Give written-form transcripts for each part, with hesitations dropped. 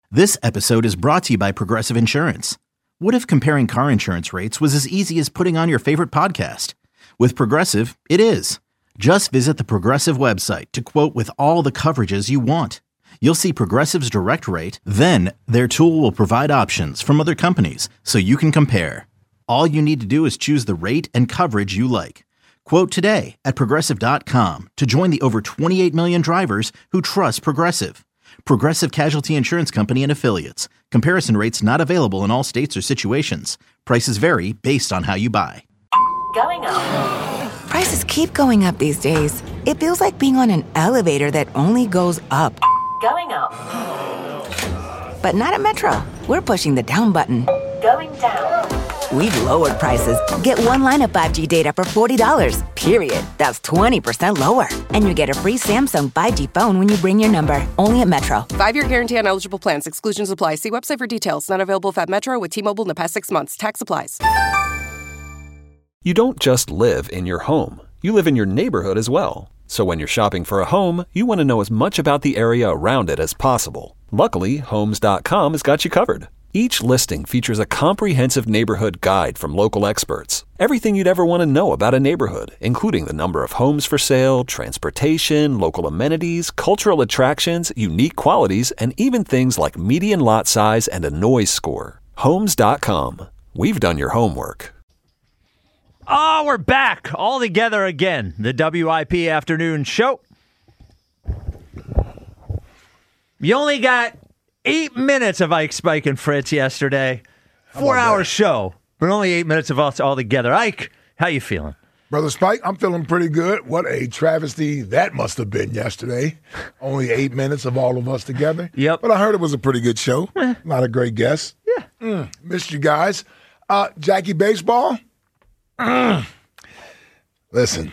This episode is brought to you by Progressive Insurance. What if comparing car insurance rates was as easy as putting on your favorite podcast? With Progressive, it is. Just visit the Progressive website to quote with all the coverages you want. You'll see Progressive's direct rate, then their tool will provide options from other companies so you can compare. All you need to do is choose the rate and coverage you like. Quote today at Progressive.com to join the over 28 million drivers who trust Progressive. Progressive Casualty Insurance Company and Affiliates. Comparison rates not available in all states or situations. Prices vary based on how you buy. Going up. Prices keep going up these days. It feels like being on an elevator that only goes up. Going up. But not at Metro. We're pushing the down button. Going down. We've lowered prices. Get one line of 5G data for $40, period. That's 20% lower. And you get a free Samsung 5G phone when you bring your number. Only at Metro. 5-year guarantee on eligible plans. Exclusions apply. See website for details. Not available at Metro with T-Mobile in the past 6 months. Tax applies. You don't just live in your home. You live in your neighborhood as well. So when you're shopping for a home, you want to know as much about the area around it as possible. Luckily, Homes.com has got you covered. Each listing features a comprehensive neighborhood guide from local experts. Everything you'd ever want to know about a neighborhood, including the number of homes for sale, transportation, local amenities, cultural attractions, unique qualities, and even things like median lot size and a noise score. Homes.com. We've done your homework. Oh, we're back all together again. The WIP Afternoon Show. You only got 8 minutes of Ike, Spike, and Fritz yesterday. 4-hour show, but only 8 minutes of us all together. Ike, how you feeling? Brother Spike, I'm feeling pretty good. What a travesty that must have been yesterday. Only 8 minutes of all of us together. Yep. But I heard it was a pretty good show. A lot of great guests. Yeah. Missed you guys. Jackie Baseball. Listen.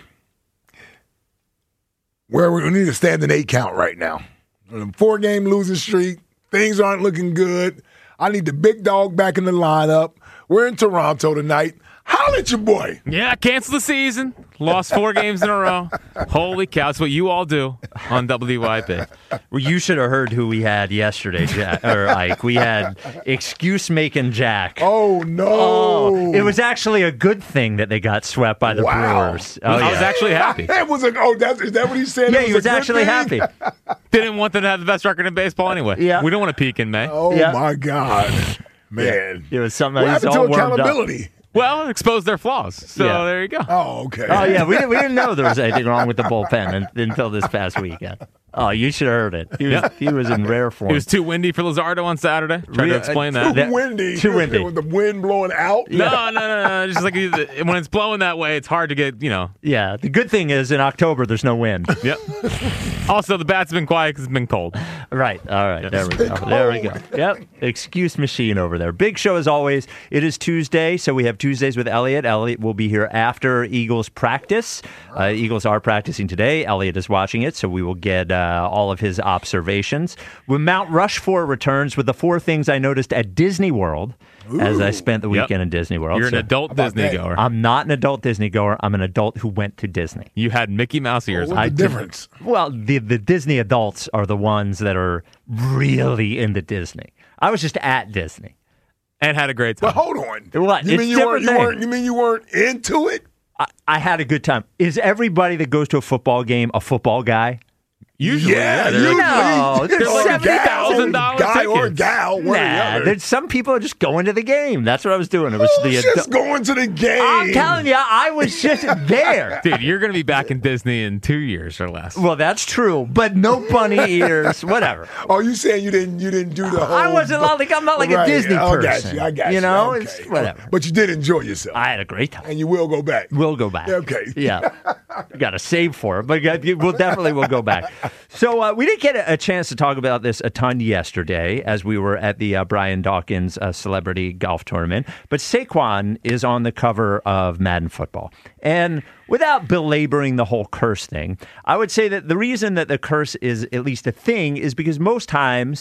We need a standing 8 count right now. 4-game losing streak. Things aren't looking good. I need the big dog back in the lineup. We're in Toronto tonight. Holla at your boy. Yeah, cancel the season. Lost 4 games in a row. Holy cow, that's what you all do on WYP. Well, you should have heard who we had yesterday, Ike. We had excuse-making Jack. Oh, no. Oh, it was actually a good thing that they got swept by the Brewers. Oh, I was actually happy. Is that what he said? Yeah, he was actually happy. Didn't want them to have the best record in baseball anyway. Yeah. We don't want to peak in May. Oh, yeah. my God. Man. It was something What that was happened all to warmed accountability? up. Well, expose their flaws. So Yeah. there you go. Oh, okay. Oh, yeah, we didn't know there was anything wrong with the bullpen until this past weekend. Oh, you should have heard it. He was in rare form. It was too windy for Luzardo on Saturday. Tried to explain that. Too windy. Too windy. With the wind blowing out. No. Just like when it's blowing that way, it's hard to get, Yeah, the good thing is in October there's no wind. Yep. Also, the bat's been quiet because it's been cold. Right. All right. There we go. There we go. Yep. Excuse machine over there. Big show as always. It is Tuesday, so we have Tuesdays with Elliot. Elliot will be here after Eagles practice. Eagles are practicing today. Elliot is watching it, so we will get all of his observations. When Mount Rushmore returns with the 4 things I noticed at Disney World as I spent the weekend in Disney World. You're an adult Disney goer. I'm not an adult Disney goer. I'm an adult who went to Disney. You had Mickey Mouse ears. What's the difference? Well, the Disney adults are the ones that are really into Disney. I was just at Disney. And had a great time. But hold on. What? You mean you weren't into it? I had a good time. Is everybody that goes to a football game a football guy? Usually, yeah. They're No, there's like $70,000 guy tickets. Or tickets. gal. One or the other. There's some people are just going to the game. That's what I was doing. It was Who's just going to the game? I'm telling you, I was just there. Dude, you're going to be back in Disney in 2 years or less. Well, that's true, but no bunny ears, whatever. Oh, you saying you didn't do the whole? I wasn't like I'm not like a Disney person. I got you. You know, Okay. it's whatever. But you did enjoy yourself. I had a great time. And you will go back. We'll go back. Okay. Yeah. Got to save for it, but we'll definitely go back. So we didn't get a chance to talk about this a ton yesterday as we were at the Brian Dawkins Celebrity Golf Tournament. But Saquon is on the cover of Madden Football. And without belaboring the whole curse thing, I would say that the reason that the curse is at least a thing is because most times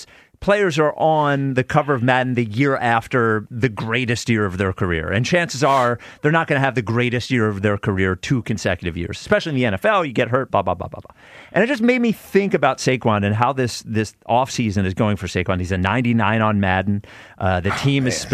players are on the cover of Madden the year after the greatest year of their career. And chances are they're not going to have the greatest year of their career 2 consecutive years, especially in the NFL. You get hurt, blah, blah, blah, blah, blah. And it just made me think about Saquon and how this offseason is going for Saquon. He's a 99 on Madden. The team is,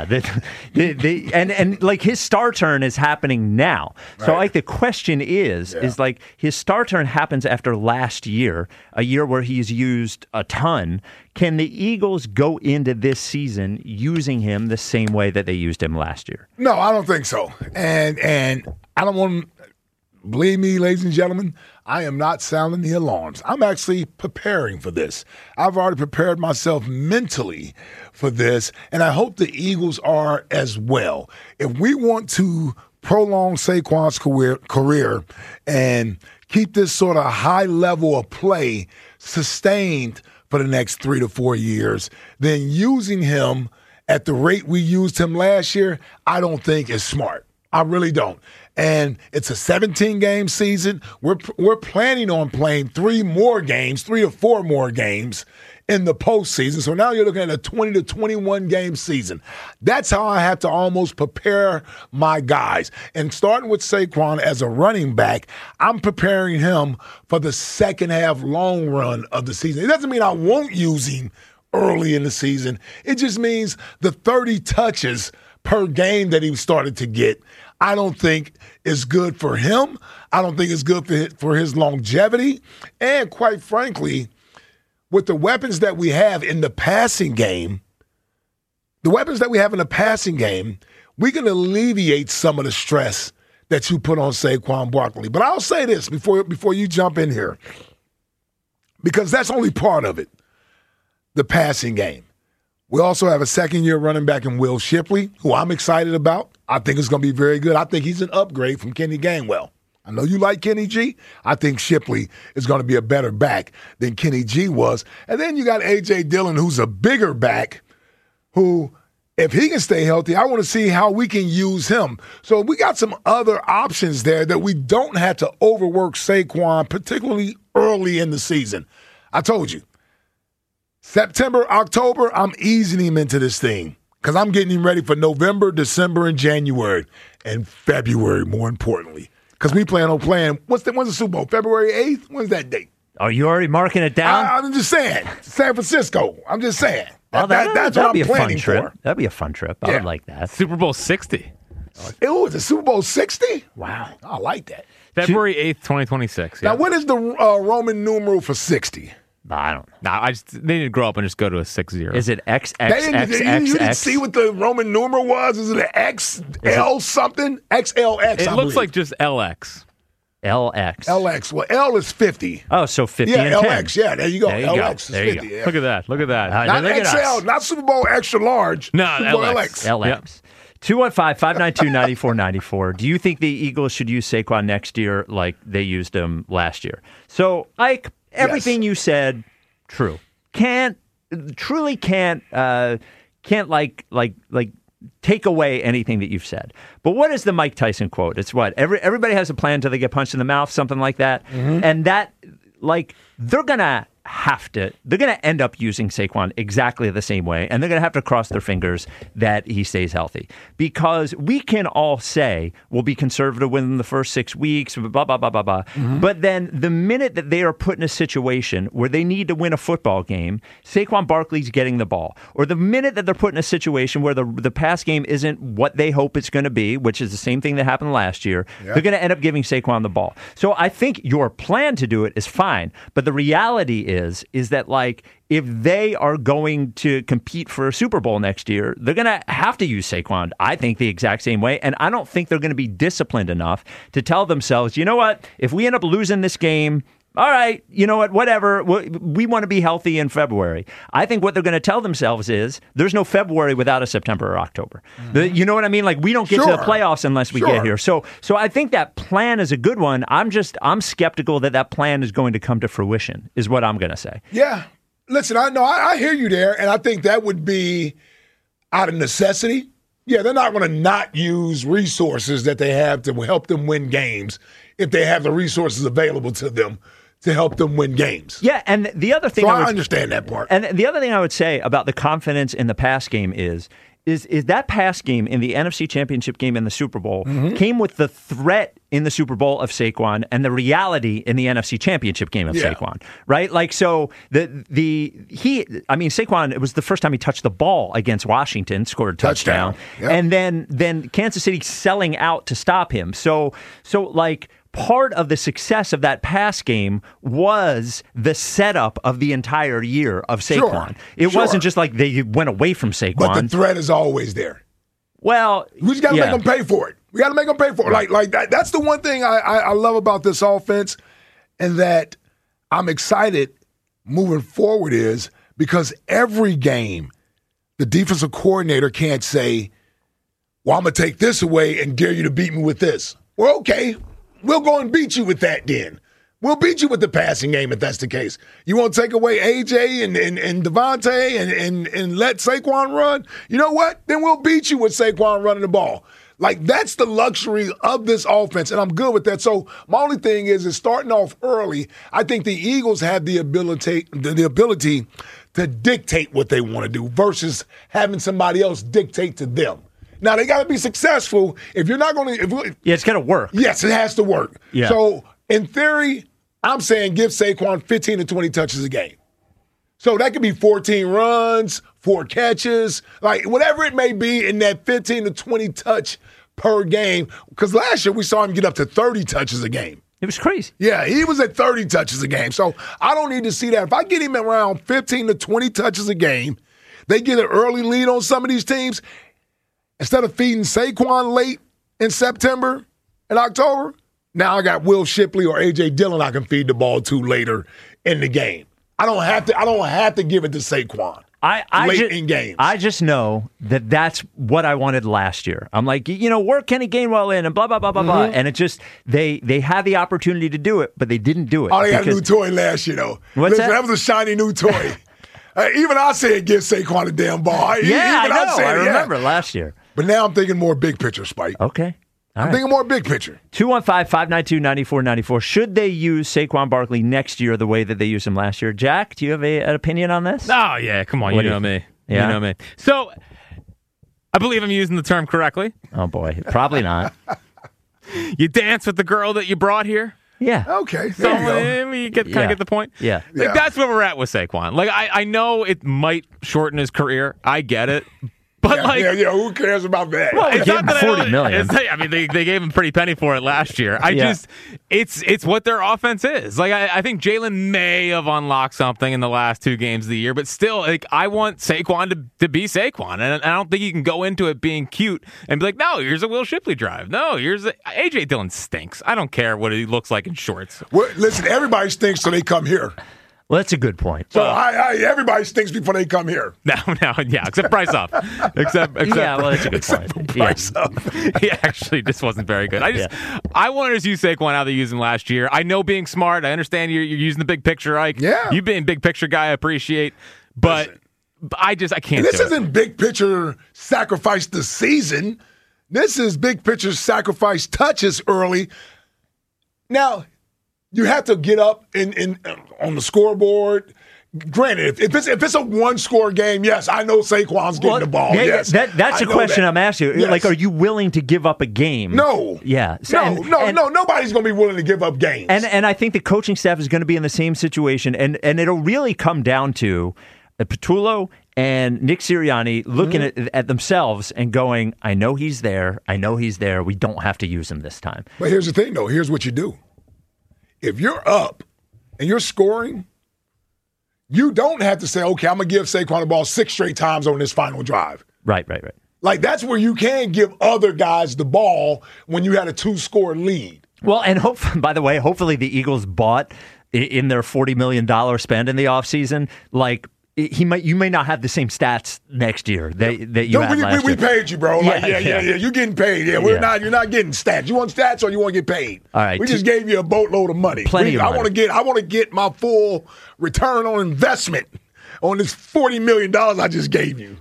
and like his star turn is happening now. Right. So like the question is like his star turn happens after last year, a year where he's used a ton. Can the Eagles go into this season using him the same way that they used him last year? No, I don't think so. And I don't want to, believe me, ladies and gentlemen, I am not sounding the alarms. I'm actually preparing for this. I've already prepared myself mentally for this, and I hope the Eagles are as well. If we want to prolong Saquon's career and keep this sort of high level of play sustained for the next 3 to 4 years, then using him at the rate we used him last year, I don't think is smart. I really don't. And it's a 17-game season. We're planning on playing 3 to 4 more games in the postseason. So now you're looking at a 20 to 21 game season. That's how I have to almost prepare my guys. And starting with Saquon as a running back, I'm preparing him for the second half long run of the season. It doesn't mean I won't use him early in the season. It just means the 30 touches per game that he started to get, I don't think is good for him. I don't think it's good for his longevity. And quite frankly, with the weapons that we have in the passing game, we can alleviate some of the stress that you put on Saquon Barkley. But I'll say this before you jump in here, because that's only part of it, the passing game. We also have a second-year running back in Will Shipley, who I'm excited about. I think it's going to be very good. I think he's an upgrade from Kenny Gainwell. I know you like Kenny G. I think Shipley is going to be a better back than Kenny G was. And then you got A.J. Dillon, who's a bigger back, who, if he can stay healthy, I want to see how we can use him. So we got some other options there that we don't have to overwork Saquon, particularly early in the season. I told you, September, October, I'm easing him into this thing because I'm getting him ready for November, December, and January, and February, more importantly. Because we plan on playing, when's the Super Bowl? February 8th? When's that date? Are you already marking it down? I'm just saying. San Francisco. I'm just saying. Well, that's what I'm planning for. That'd be a fun trip. I would like that. Super Bowl 60. Ooh, it's a Super Bowl 60? Wow. I like that. February 8th, 2026. Now, what is the Roman numeral for 60? I don't know. Nah, they need to grow up and just go to a 6-0. Is it XXXX? You didn't see what the Roman numeral was? Is it an XL something? XLX, It looks like just LX. LX. LX. Well, L is 50. Oh, so 50 yeah, and LX. 10. Yeah, there you go. LX there is 50. You yeah. Look at that. Look at that. Not XL, not Super Bowl extra large. No, Super Bowl LX. LX. Yep. 215-592-9494. Do you think the Eagles should use Saquon next year like they used him last year? So, Ike, everything you said, true. Can't take away anything that you've said. But what is the Mike Tyson quote? It's what? Everybody has a plan until they get punched in the mouth, something like that. Mm-hmm. And that, they're going to end up using Saquon exactly the same way, and they're going to have to cross their fingers that he stays healthy. Because we can all say we'll be conservative within the first 6 weeks, blah, blah, blah, blah, blah. Mm-hmm. But then the minute that they are put in a situation where they need to win a football game, Saquon Barkley's getting the ball. Or the minute that they're put in a situation where the pass game isn't what they hope it's going to be, which is the same thing that happened last year, they're going to end up giving Saquon the ball. So I think your plan to do it is fine. But the reality is that if they are going to compete for a Super Bowl next year, they're going to have to use Saquon, I think, the exact same way. And I don't think they're going to be disciplined enough to tell themselves, you know what, if we end up losing this game, all right, you know what, whatever, we want to be healthy in February. I think what they're going to tell themselves is there's no February without a September or October. Mm-hmm. You know what I mean? We don't get to the playoffs unless we get here. So I think that plan is a good one. I'm skeptical that plan is going to come to fruition, is what I'm going to say. Yeah. Listen, I hear you there, and I think that would be out of necessity. Yeah, they're not going to not use resources that they have to help them win games if they have the resources available to them to help them win games. Yeah, and the other thing So I understand that part. And the other thing I would say about the confidence in the pass game is that pass game in the NFC Championship game in the Super Bowl came with the threat in the Super Bowl of Saquon and the reality in the NFC Championship game of Saquon, right? Like, so Saquon, it was the first time he touched the ball against Washington, scored a touchdown. Yep. And then Kansas City selling out to stop him. So like, part of the success of that pass game was the setup of the entire year of Saquon. It wasn't just like they went away from Saquon. But the threat is always there. Well, we just got to make them pay for it. We got to make them pay for it. Like that. That's the one thing I love about this offense, and that I'm excited moving forward is because every game, the defensive coordinator can't say, well, I'm going to take this away and dare you to beat me with this. Well, okay. We'll go and beat you with that then. We'll beat you with the passing game if that's the case. You want to take away A.J. and Devontae and let Saquon run? You know what? Then we'll beat you with Saquon running the ball. Like, that's the luxury of this offense, and I'm good with that. So my only thing is starting off early, I think the Eagles have the ability to dictate what they want to do versus having somebody else dictate to them. Now, they got to be successful. If you're not going to... it's got to work. Yes, it has to work. Yeah. So, in theory, I'm saying give Saquon 15 to 20 touches a game. So, that could be 14 runs, 4 catches, like whatever it may be in that 15 to 20 touch per game. Because last year, we saw him get up to 30 touches a game. It was crazy. Yeah, he was at 30 touches a game. So, I don't need to see that. If I get him around 15 to 20 touches a game, they get an early lead on some of these teams. Instead of feeding Saquon late in September and October, now I got Will Shipley or A.J. Dillon I can feed the ball to later in the game. I don't have to give it to Saquon late in games. I just know that that's what I wanted last year. I'm like, work Kenny Gainwell in and blah, blah, blah, blah, blah. And it just, they had the opportunity to do it, but they didn't do it. Oh, they got a new toy last year, though. What's that? That was a shiny new toy. Even I said give Saquon a damn ball. I know. I remember last year. But now I'm thinking more big picture, Spike. Okay. I'm thinking more big picture. 215-592-9494. Should they use Saquon Barkley next year the way that they used him last year? Jack, do you have an opinion on this? Oh, yeah. Come on. You know me. Yeah? You know me. So, I believe I'm using the term correctly. Oh, boy. Probably not. You dance with the girl that you brought here? Yeah. Okay. So you get the point? Yeah. Like, that's where we're at with Saquon. Like, I know it might shorten his career. I get it. But who cares about that? Well, it's not that $40 million. They gave him a pretty penny for it last year. It's what their offense is. Like, I think Jalen may have unlocked something in the last 2 games of the year, but still, like, I want Saquon to be Saquon, and I don't think you can go into it being cute and be like, no, here's a Will Shipley drive. No, here's A.J. Dillon stinks. I don't care what he looks like in shorts. Well, listen, everybody stinks till they come here. Well, that's a good point. So everybody stinks before they come here. No, except Bryce Huff. Except well, that's a good point. Bryce Huff. He actually just wasn't very good. I wanted to use Saquon how they used him last year. I know being smart. I understand you're using the big picture, Ike. Yeah. You being big picture guy, I appreciate. But I can't. This isn't big picture sacrifice the season. This is big picture sacrifice touches early. Now, you have to get up in on the scoreboard. Granted, if it's a one-score game, yes, I know Saquon's getting the ball. Yes, that's a question I'm asking you. Yes. Like, are you willing to give up a game? No. Yeah. No. Nobody's going to be willing to give up games. And I think the coaching staff is going to be in the same situation, and it'll really come down to Patullo and Nick Sirianni looking at themselves and going, I know he's there. We don't have to use him this time. But here's the thing, though. Here's what you do. If you're up and you're scoring, you don't have to say, okay, I'm going to give Saquon the ball 6 straight times on this final drive. Right. Like, that's where you can give other guys the ball when you had a 2-score lead. Well, and hopefully the Eagles bought in their $40 million spend in the offseason, like, you may not have the same stats next year that you had last year. We paid you, bro. Yeah. You're getting paid. Yeah, you're not getting stats. You want stats or you want to get paid? All right. We just gave you a boatload of money. Plenty of money. I want to get my full return on investment on this $40 million I just gave you.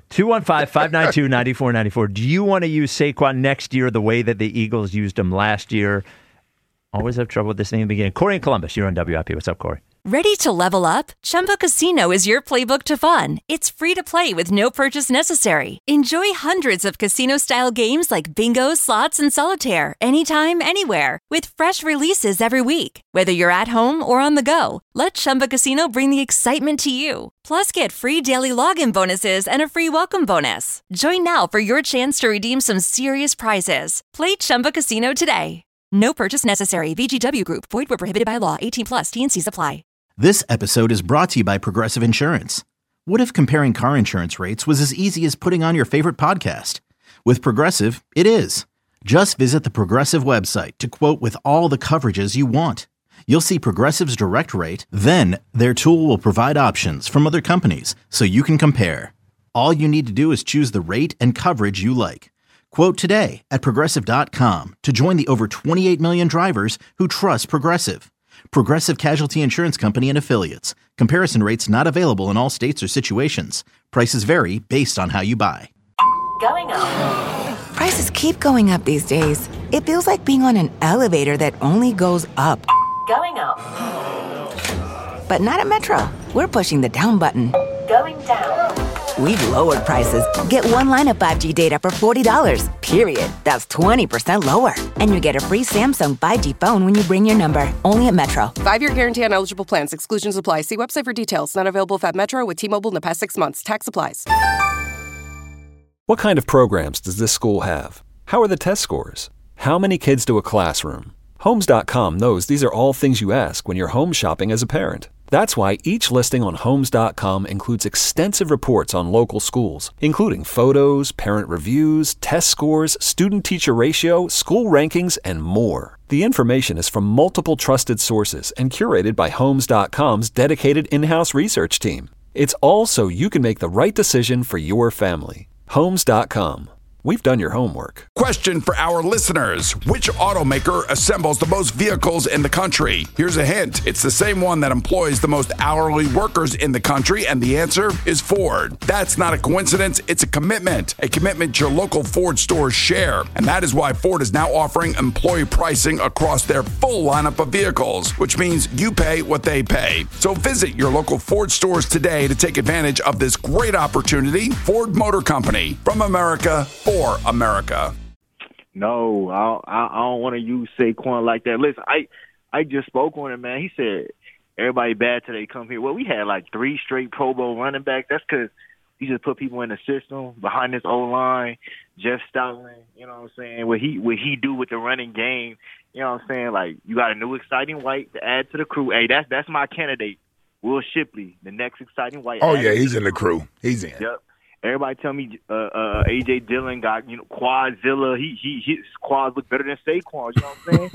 215-592-9494. Do you want to use Saquon next year the way that the Eagles used him last year? Always have trouble with this thing in the beginning. Corey in Columbus, you're on WIP. What's up, Corey? Ready to level up? Chumba Casino is your playbook to fun. It's free to play with no purchase necessary. Enjoy hundreds of casino-style games like bingo, slots, and solitaire anytime, anywhere with fresh releases every week. Whether you're at home or on the go, let Chumba Casino bring the excitement to you. Plus, get free daily login bonuses and a free welcome bonus. Join now for your chance to redeem some serious prizes. Play Chumba Casino today. No purchase necessary. VGW Group. Void where prohibited by law. 18 plus. T&Cs apply. This episode is brought to you by Progressive Insurance. What if comparing car insurance rates was as easy as putting on your favorite podcast? With Progressive, it is. Just visit the Progressive website to quote with all the coverages you want. You'll see Progressive's direct rate, then their tool will provide options from other companies so you can compare. All you need to do is choose the rate and coverage you like. Quote today at Progressive.com to join the over 28 million drivers who trust Progressive. Progressive Casualty Insurance Company and Affiliates. Comparison rates not available in all states or situations. Prices vary based on how you buy. Going up. Prices keep going up these days. It feels like being on an elevator that only goes up. Going up. But not at Metro. We're pushing the down button. Going down. We've lowered prices. Get one line of 5G data for $40, period. That's 20% lower. And you get a free Samsung 5G phone when you bring your number. Only at Metro. 5-year guarantee on eligible plans. Exclusions apply. See website for details. Not available at Metro with T-Mobile in the past 6 months. Tax applies. What kind of programs does this school have? How are the test scores? How many kids do a classroom? Homes.com knows these are all things you ask when you're home shopping as a parent. That's why each listing on Homes.com includes extensive reports on local schools, including photos, parent reviews, test scores, student-teacher ratio, school rankings, and more. The information is from multiple trusted sources and curated by Homes.com's dedicated in-house research team. It's all so you can make the right decision for your family. Homes.com. We've done your homework. Question for our listeners. Which automaker assembles the most vehicles in the country? Here's a hint. It's the same one that employs the most hourly workers in the country, and the answer is Ford. That's not a coincidence. It's a commitment your local Ford stores share. And that is why Ford is now offering employee pricing across their full lineup of vehicles, which means you pay what they pay. So visit your local Ford stores today to take advantage of this great opportunity. Ford Motor Company, from America for America. No, I don't want to use Saquon like that. Listen, I just spoke on him, man. He said everybody bad till they come here. Well, we had like 3 straight Pro Bowl running backs. That's because he just put people in the system behind this O-line. Jeff Stoutland, you know what I'm saying? What he do with the running game, you know what I'm saying? Like, you got a new exciting white to add to the crew. Hey, that's my candidate, Will Shipley, the next exciting white. Oh yeah, he's in the crew. He's in. Yep. Everybody tell me A.J. Dillon got, Quadzilla. His quads look better than Saquon. You know what I'm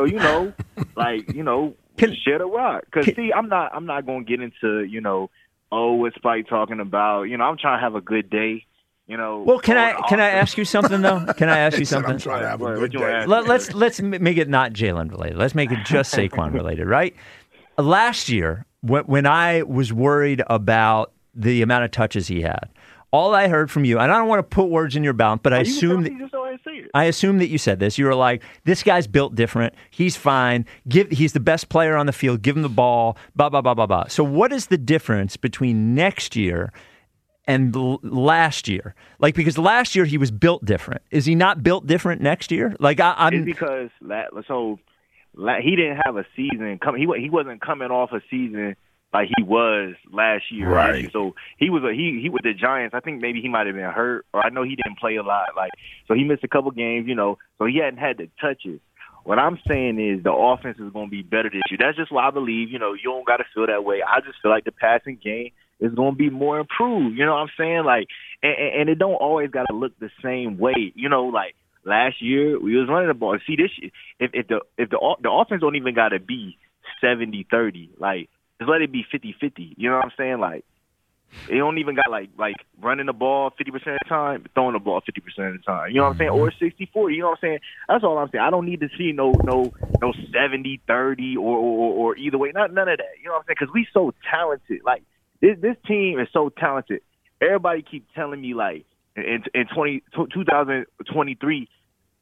saying? Share the rock. Because, see, I'm not going to get into, what Spike talking about. I'm trying to have a good day. Well, can I ask you something, though? Can I ask you something? I'm trying to have a good day. Let's make it not Jalen related. Let's make it just Saquon related, right? Last year, when I was worried about the amount of touches he had, all I heard from you, and I don't want to put words in your mouth, but I assume that you said this. You were like, this guy's built different. He's fine. He's the best player on the field. Give him the ball, blah, blah, blah, blah, blah. So what is the difference between next year and last year? Like, because last year he was built different. Is he not built different next year? Like, It's because, he didn't have a season. He wasn't coming off a season like he was last year. Right. So he was with the Giants. I think maybe he might have been hurt, or I know he didn't play a lot. So he missed a couple games, so he hadn't had the touches. What I'm saying is the offense is going to be better this year. That's just what I believe. You don't got to feel that way. I just feel like the passing game is going to be more improved. You know what I'm saying? And it don't always got to look the same way. Last year we was running the ball. See, this year, if the offense don't even got to be 70-30, just let it be 50-50. You know what I'm saying? It don't even got like running the ball 50% of the time, throwing the ball 50% of the time. You know what I'm saying? Or 60-40. You know what I'm saying? That's all I'm saying. I don't need to see no 70-30 or either way. None of that. You know what I'm saying? Because we so talented. This team is so talented. Everybody keep telling me in 2023,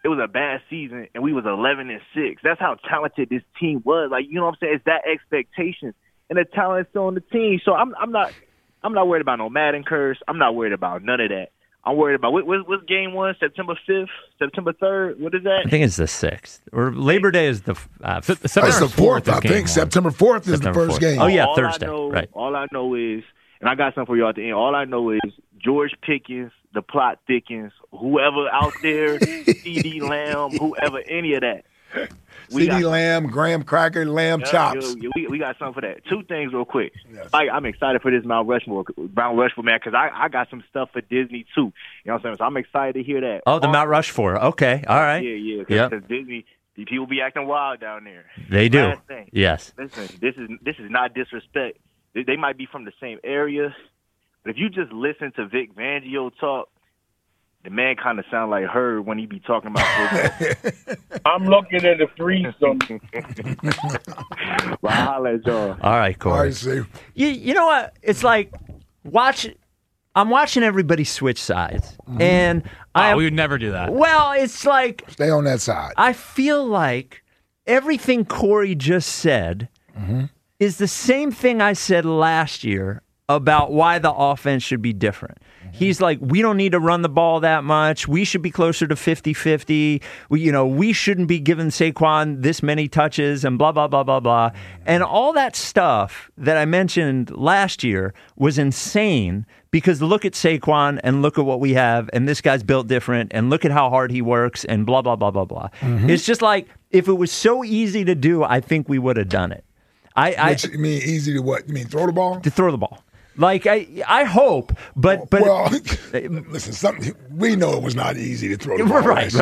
it was a bad season and we was 11-6. That's how talented this team was. Like, you know what I'm saying? It's that expectation and the talent's on the team. So I'm not worried about no Madden curse. I'm not worried about none of that. I'm worried about what's game 1, September 5th, September 3rd. What is that? I think it's the 6th. Or Labor Day is the it's the 4th, I think. September 4th is the first game. Oh, yeah, Thursday. Right. All I know is, and I got something for you at the end, all I know is George Pickens, the plot thickens, whoever out there, C.D. Lamb, whoever, any of that. C.D. Lamb, graham cracker, lamb chops. We got something for that. 2 things real quick. Yes. I'm excited for this Mount Rushmore, man, because I got some stuff for Disney, too. You know what I'm saying? So I'm excited to hear that. Oh, the Mount Rushmore. Okay. All right. Yeah. Because Disney, people be acting wild down there. They do. Yes. Listen, this is not disrespect. They might be from the same area, but if you just listen to Vic Fangio talk, the man kind of sound like her when he be talking about football. I'm looking at the threesome. Well, I'll holla at y'all. All right, Corey. All right, see. You know what? It's like I'm watching everybody switch sides, and we would never do that. Well, it's like stay on that side. I feel like everything Corey just said is the same thing I said last year about why the offense should be different. He's like, we don't need to run the ball that much. We should be closer to 50-50. We shouldn't be giving Saquon this many touches and blah, blah, blah, blah, blah. And all that stuff that I mentioned last year was insane because look at Saquon and look at what we have, and this guy's built different, and look at how hard he works, and blah, blah, blah, blah, blah. It's just like, if it was so easy to do, I think we would have done it. You mean easy to what? You mean throw the ball? To throw the ball. Like, I hope, but well, listen, we know it was not easy to throw the ball. Right.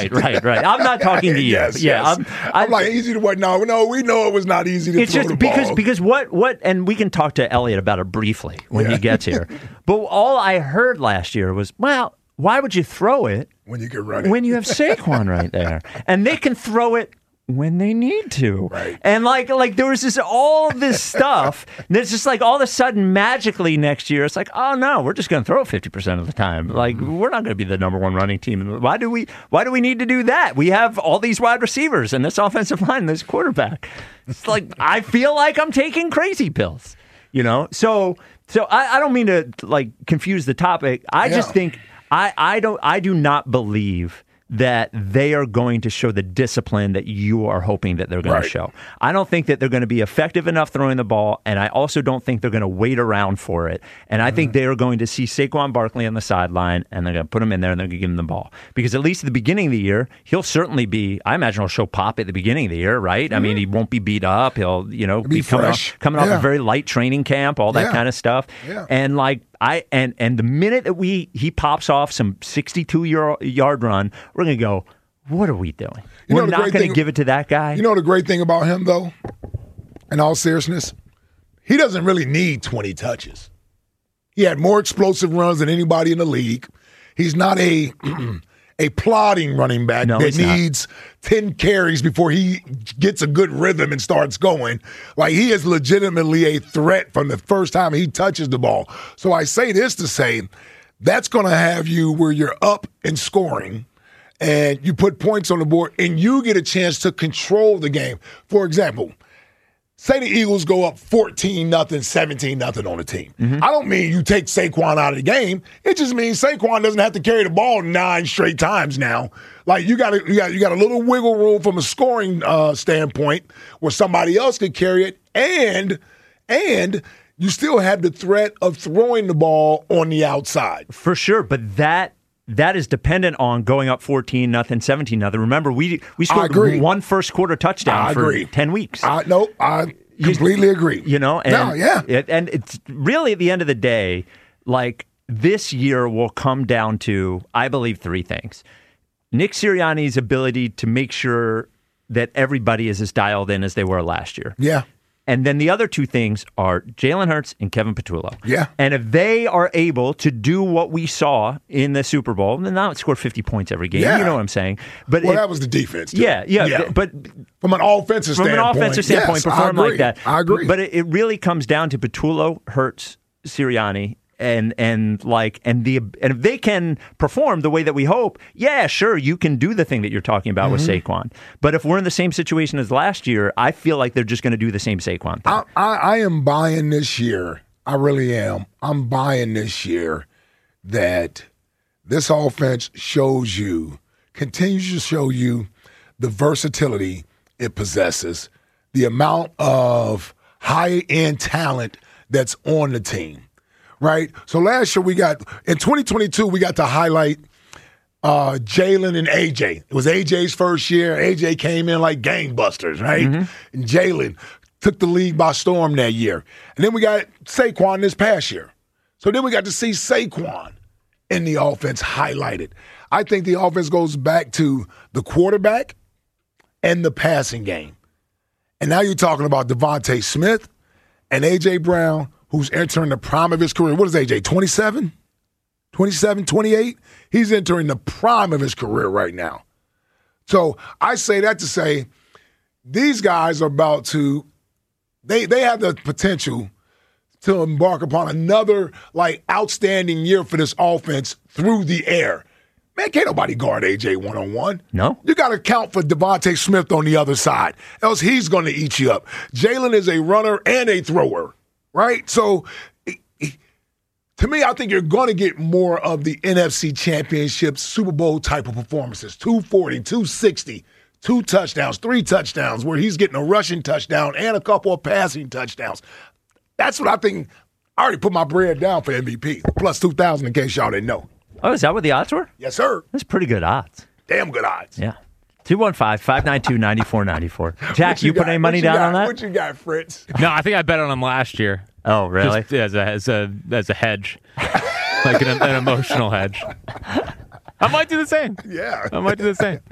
I'm not talking to you. Yes. I'm like, easy to what? No, we know it was not easy to throw the ball. Because what, and we can talk to Elliot about it briefly when he gets here. But all I heard last year was, well, why would you throw it when you can run it? When you have Saquon right there, and they can throw it when they need to. Right. And like there was all this stuff. And it's just like all of a sudden magically next year it's like, oh no, we're just going to throw 50% of the time. Like we're not going to be the number 1 running team. Why do we need to do that? We have all these wide receivers and this offensive line, and this quarterback. It's like I feel like I'm taking crazy pills, So I don't mean to like confuse the topic. I just think I do not believe that they are going to show the discipline that you are hoping that they're going to show. I don't think that they're going to be effective enough throwing the ball, and I also don't think they're going to wait around for it. And I think they are going to see Saquon Barkley on the sideline, and they're going to put him in there, and they're going to give him the ball. Because at least at the beginning of the year, he'll certainly be, I imagine he'll show pop at the beginning of the year, right? I mean, he won't be beat up. He'll, be coming off a very light training camp, all that kind of stuff. Yeah. And like, and the minute that he pops off some 62-yard run, we're going to go, what are we doing? We're not going to give it to that guy. You know the great thing about him, though, in all seriousness? He doesn't really need 20 touches. He had more explosive runs than anybody in the league. He's not a plodding running back that needs 10 carries before he gets a good rhythm and starts going. Like, he is legitimately a threat from the first time he touches the ball. So I say this to say that's going to have you where you're up and scoring and you put points on the board and you get a chance to control the game. For example, say the Eagles go up 14-0, 17-0 on the team. I don't mean you take Saquon out of the game. It just means Saquon doesn't have to carry the ball 9 straight times now. Like you got a little wiggle room from a scoring standpoint where somebody else could carry it, and you still have the threat of throwing the ball on the outside. For sure, but that is dependent on going up 14-0, 17-0. Remember, we scored one first quarter touchdown for 10 weeks. I completely agree. And it's really at the end of the day, like this year will come down to, I believe, 3 things. Nick Sirianni's ability to make sure that everybody is as dialed in as they were last year. Yeah. And then the other 2 things are Jalen Hurts and Kevin Patullo. Yeah. And if they are able to do what we saw in the Super Bowl, then not score 50 points every game. Yeah. You know what I'm saying? But that was the defense. Too. Yeah. But from an offensive standpoint, perform like that. I agree. But it really comes down to Patullo, Hurts, Sirianni, and if they can perform the way that we hope, yeah, sure, you can do the thing that you're talking about with Saquon. But if we're in the same situation as last year, I feel like they're just going to do the same Saquon thing. I am buying this year. I really am. I'm buying this year that this offense continues to show you the versatility it possesses, the amount of high-end talent that's on the team, right? So last year in 2022, we got to highlight Jalen and AJ. It was AJ's first year. AJ came in like gangbusters, right? And Jalen took the league by storm that year. And then we got Saquon this past year. So then we got to see Saquon in the offense highlighted. I think the offense goes back to the quarterback and the passing game. And now you're talking about Devontae Smith and A.J. Brown, who's entering the prime of his career. What is A.J., 27? 27, 28? He's entering the prime of his career right now. So I say that to say these guys are about to they have the potential to embark upon another outstanding year for this offense through the air. Man, can't nobody guard A.J. one-on-one. No. You got to count for Devontae Smith on the other side, else he's going to eat you up. Jalen is a runner and a thrower, right? So, to me, I think you're going to get more of the NFC Championship Super Bowl type of performances. 240, 260, 2 touchdowns, 3 touchdowns, where he's getting a rushing touchdown and a couple of passing touchdowns. That's what I think. I already put my bread down for MVP, plus 2,000 in case y'all didn't know. Oh, is that what the odds were? Yes, sir. That's pretty good odds. Damn good odds. Yeah. 215-592-9494. Jack, you put any money down on that? What you got, Fritz? No, I think I bet on him last year. Oh, really? Just as a hedge, like an emotional hedge. I might do the same. Yeah. I might do the same.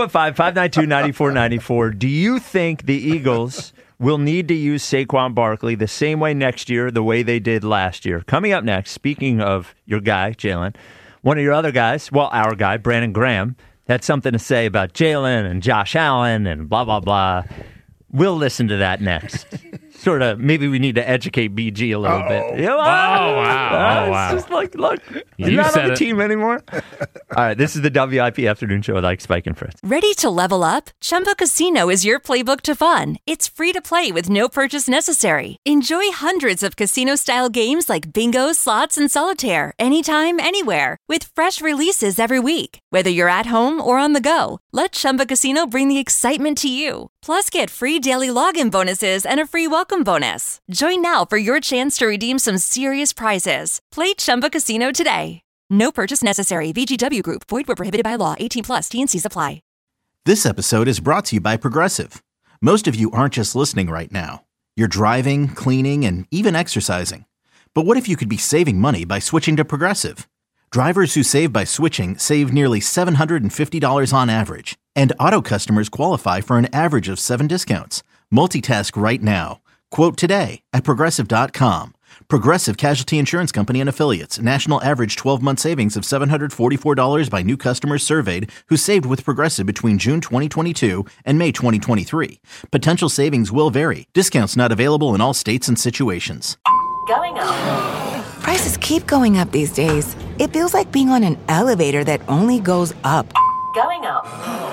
215-592-9494. Do you think the Eagles will need to use Saquon Barkley the same way next year, the way they did last year? Coming up next, speaking of your guy, Jalen, one of your other guys, well, our guy, Brandon Graham, had something to say about Jalen and Josh Allen and blah, blah, blah. We'll listen to that next. Sort of, maybe we need to educate BG a little bit. Oh, wow. It's just like, look, he's not on the team anymore. All right, this is the WIP Afternoon Show with Ike, Spike, and Fritz. Ready to level up? Chumba Casino is your playbook to fun. It's free to play with no purchase necessary. Enjoy hundreds of casino-style games like bingo, slots, and solitaire anytime, anywhere with fresh releases every week. Whether you're at home or on the go, let Chumba Casino bring the excitement to you. Plus, get free daily login bonuses and a free welcome bonus. Join now for your chance to redeem some serious prizes. Play Chumba Casino today. No purchase necessary. VGW Group. Void where prohibited by law. 18+. T&Cs apply. This episode is brought to you by Progressive. Most of you aren't just listening right now. You're driving, cleaning, and even exercising. But what if you could be saving money by switching to Progressive? Drivers who save by switching save nearly $750 on average. And auto customers qualify for an average of 7 discounts. Multitask right now. Quote today at Progressive.com. Progressive Casualty Insurance Company and Affiliates. National average 12-month savings of $744 by new customers surveyed who saved with Progressive between June 2022 and May 2023. Potential savings will vary. Discounts not available in all states and situations. Going up. Prices keep going up these days. It feels like being on an elevator that only goes up. Going up.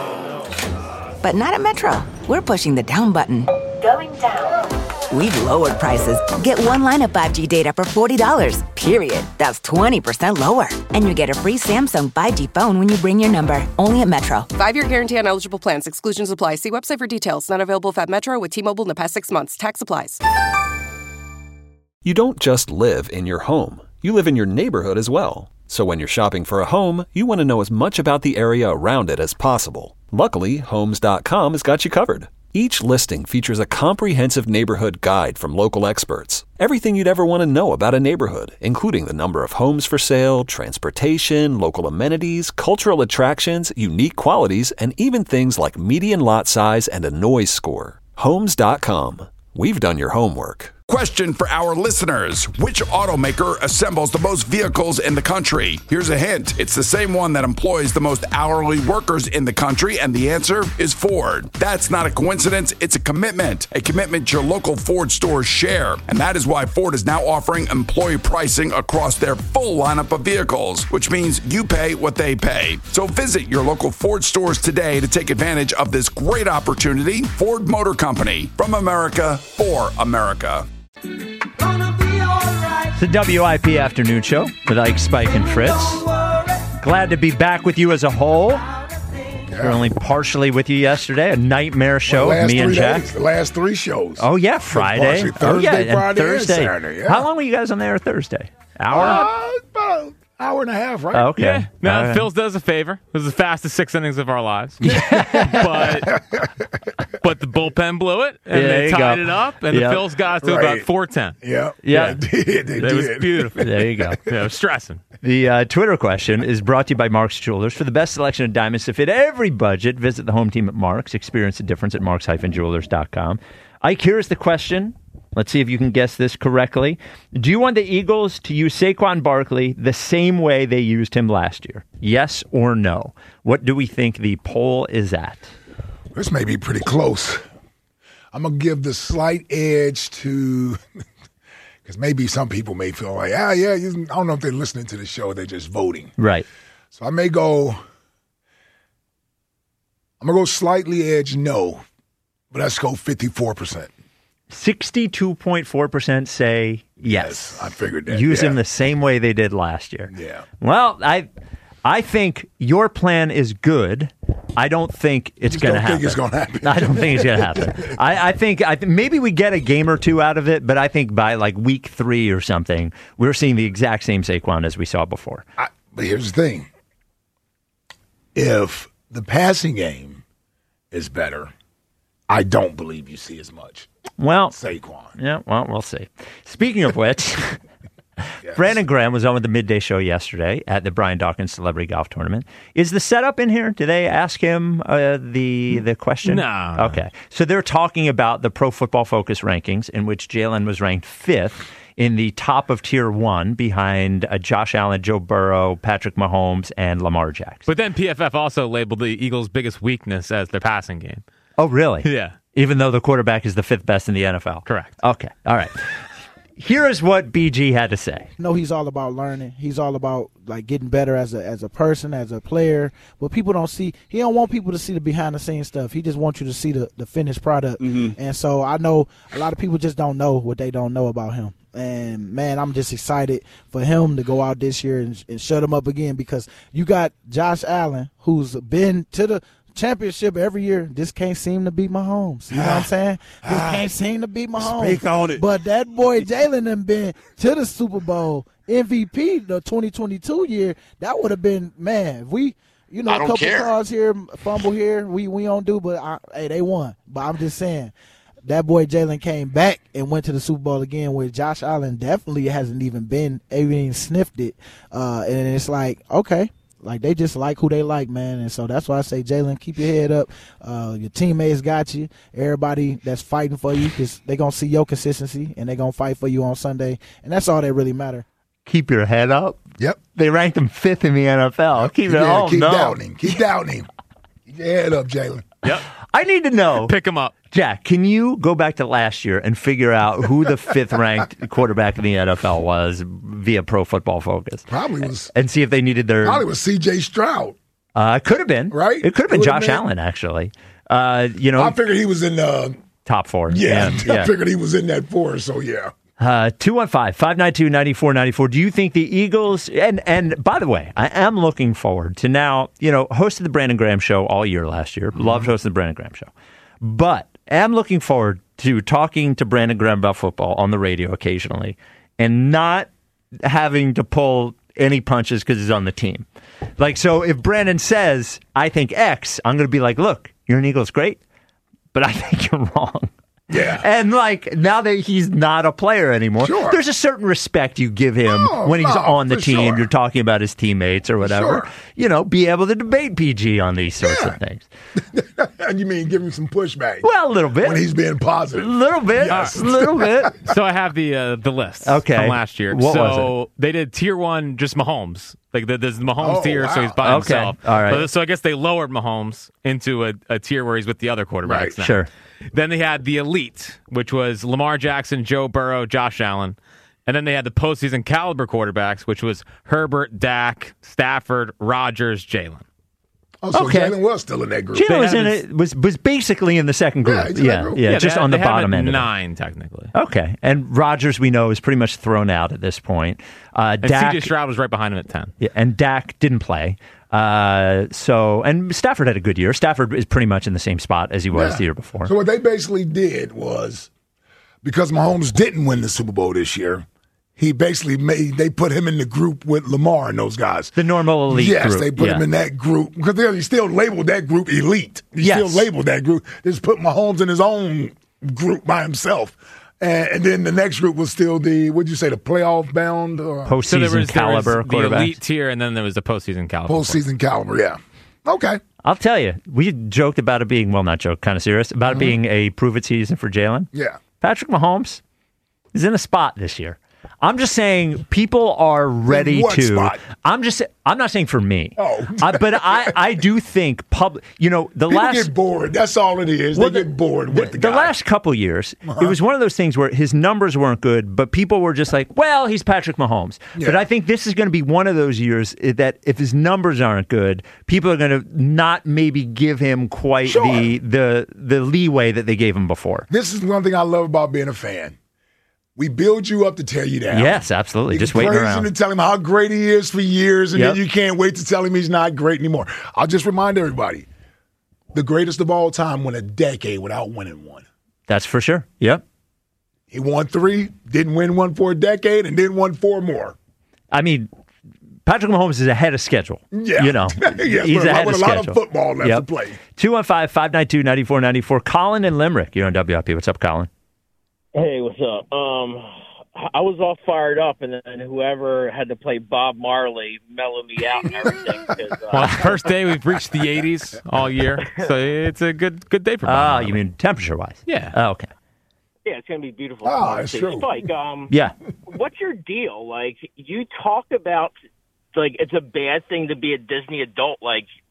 But not at Metro. We're pushing the down button. Going down. We've lowered prices. Get one line of 5G data for $40, period. That's 20% lower. And you get a free Samsung 5G phone when you bring your number. Only at Metro. 5-year guarantee on eligible plans. Exclusions apply. See website for details. Not available at Metro with T-Mobile in the past 6 months. Tax applies. You don't just live in your home. You live in your neighborhood as well. So when you're shopping for a home, you want to know as much about the area around it as possible. Luckily, Homes.com has got you covered. Each listing features a comprehensive neighborhood guide from local experts. Everything you'd ever want to know about a neighborhood, including the number of homes for sale, transportation, local amenities, cultural attractions, unique qualities, and even things like median lot size and a noise score. Homes.com. We've done your homework. Question for our listeners. Which automaker assembles the most vehicles in the country? Here's a hint. It's the same one that employs the most hourly workers in the country, and the answer is Ford. That's not a coincidence. It's a commitment your local Ford stores share. And that is why Ford is now offering employee pricing across their full lineup of vehicles, which means you pay what they pay. So visit your local Ford stores today to take advantage of this great opportunity. Ford Motor Company, from America for America. It's the WIP Afternoon Show with Ike, Spike, and Fritz. Glad to be back with you as a whole. We're only partially with you yesterday. A nightmare show, me and Jack. The last 3 shows. Oh, yeah, Friday. Thursday, and Friday, Thursday. and Saturday. Yeah. How long were you guys on there Thursday? Hour? About an hour and a half, right? Okay. Yeah. Now, right. Phil's does a favor. It was the fastest 6 innings of our lives. but the bullpen blew it, and they tied it up, and the Phils got us to about 4:10. Yeah. They did. It was beautiful. There you go. Yeah, it was stressing. The Twitter question is brought to you by Mark's Jewelers. For the best selection of diamonds to fit every budget, visit the home team at Mark's. Experience the difference at marks-jewelers.com. Ike, here's the question. Let's see if you can guess this correctly. Do you want the Eagles to use Saquon Barkley the same way they used him last year? Yes or no? What do we think the poll is at? This may be pretty close. I'm going to give the slight edge to, because maybe some people may feel like, I don't know if they're listening to the show, they're just voting. Right. So I'm going to go slightly edge no, but let's go 54%. 62.4% say yes. I figured that. Use him the same way they did last year. Yeah. Well, I think your plan is good. I don't think it's going to happen. I don't think it's going to happen. I don't think it's going to happen. I think maybe we get a game or two out of it, but I think by like week 3 or something, we're seeing the exact same Saquon as we saw before. But here's the thing. If the passing game is better, I don't believe you see as much. Well, Saquon. Yeah, well, we'll see. Speaking of which, yes. Brandon Graham was on with the midday show yesterday at the Brian Dawkins Celebrity Golf Tournament. Is the setup in here? Did they ask him the question? No. Okay. So they're talking about the Pro Football Focus rankings, in which Jalen was ranked 5th in the top of Tier 1 behind Josh Allen, Joe Burrow, Patrick Mahomes, and Lamar Jackson. But then PFF also labeled the Eagles' biggest weakness as their passing game. Oh, really? Yeah. Even though the quarterback is the 5th best in the NFL? Correct. Okay. All right. Here is what BG had to say. No, he's all about learning. He's all about like getting better as a person, as a player. But people don't see. He don't want people to see the behind the scenes stuff. He just wants you to see the finished product. Mm-hmm. And so I know a lot of people just don't know what they don't know about him. And man, I'm just excited for him to go out this year and shut him up again, because you got Josh Allen, who's been to the championship every year. This can't seem to beat Mahomes. You know what I'm saying? This can't seem to beat Mahomes. Speak on it. But that boy Jalen done been to the Super Bowl MVP the 2022 year. That would have been, man, if we, a couple calls here, fumble here, we don't do, but hey, they won. But I'm just saying, that boy Jalen came back and went to the Super Bowl again, where Josh Allen definitely hasn't even sniffed it. And it's like, okay. Like, they just like who they like, man. And so that's why I say, Jalen, keep your head up. Your teammates got you. Everybody that's fighting for you, because they're going to see your consistency, and they're going to fight for you on Sunday. And that's all that really matter. Keep your head up? Yep. They ranked him 5th in the NFL. Keep doubting him. Keep doubting him. Keep your head up, Jalen. Yep. I need to know. Pick him up. Jack, can you go back to last year and figure out who the 5th-ranked quarterback in the NFL was via Pro Football Focus? Probably was. And see if they needed their... Probably was C.J. Stroud. Could have been. Right? It could have been Josh Allen, actually. I figured he was in the... Top 4. Yeah, I figured he was in that 4, so yeah. 215-592-9494. Do you think the Eagles, and by the way, I am looking forward to now, hosted the Brandon Graham Show all year last year. Mm-hmm. Loved hosting the Brandon Graham Show. But am looking forward to talking to Brandon Graham about football on the radio occasionally and not having to pull any punches because he's on the team. Like, so if Brandon says, I think X, I'm going to be like, look, you're an Eagles great, but I think you're wrong. Yeah. And like now that he's not a player anymore, Sure. there's a certain respect you give him when he's on the for team. sure. You're talking about his teammates or whatever. Sure. Be able to debate PG on these sorts of things. And you mean give him some pushback? Well, a little bit. When he's being positive. A little bit. Yes. A little bit. So I have the list Okay. from last year. What was so they did tier 1, just Mahomes. Like there's the Mahomes tier, so he's by Okay. himself. All right. So I guess they lowered Mahomes into a tier where he's with the other quarterbacks now. Sure. Then they had the elite, which was Lamar Jackson, Joe Burrow, Josh Allen. And then they had the postseason caliber quarterbacks, which was Herbert, Dak, Stafford, Rodgers, Jalen. Oh, so Okay. Jalen was still in that group. Jalen was basically in the second group. he's in that group. Just on the they had him bottom at end. of it. 9, technically. Okay. And Rodgers, we know, is pretty much thrown out at this point. And Dak, CJ Stroud was right behind him at 10. yeah, and Dak didn't play. And Stafford had a good year. Stafford is pretty much in the same spot as he was the year before. So what they basically did was, because Mahomes didn't win the Super Bowl this year, he basically they put him in the group with Lamar and those guys. The normal elite yes, group. they put him in that group because he still labeled that group elite. He still labeled that group. They just put Mahomes in his own group by himself. And then the next group was still the playoff bound? Postseason So there was caliber the quarterbacks. elite tier, and then there was the postseason caliber. Postseason caliber, yeah. Okay. I'll tell you, we joked about it being, well, not joke, kind of serious, about it being a prove-it season for Jalen. Yeah. Patrick Mahomes is in a spot this year. I'm just saying people are ready In what to. spot? I'm not saying for me. Oh. But I do think the People last get bored. That's all it is. Well, they get bored with the guy. The last couple years, it was one of those things where his numbers weren't good, but people were just like, well, he's Patrick Mahomes. Yeah. But I think this is going to be one of those years that if his numbers aren't good, people are going to not maybe give him quite the leeway that they gave him before. This is one thing I love about being a fan. We build you up to tear you down. Yes, absolutely. You Just praise waiting him around. to tell him how great he is for years, and Yep. then you can't wait to tell him he's not great anymore. I'll just remind everybody, the greatest of all time went a decade without winning one. That's for sure. Yep. He won 3, didn't win one for a decade, and then won 4 more. I mean, Patrick Mahomes is ahead of schedule. Yeah. You know, Yes, he's with ahead a of lot schedule. of football left to play. 215-592-9494. Colin in Limerick. You're on WIP. What's up, Colin? Hey, what's up? I was all fired up, and then whoever had to play Bob Marley mellowed me out and everything. Well, first day we've reached the 80s all year, so it's a good day for Bob. You mean temperature-wise? Yeah. Oh, okay. Yeah, it's going to be beautiful. That's true. Spike, Yeah. what's your deal? Like, you talk about, like, it's a bad thing to be a Disney adult.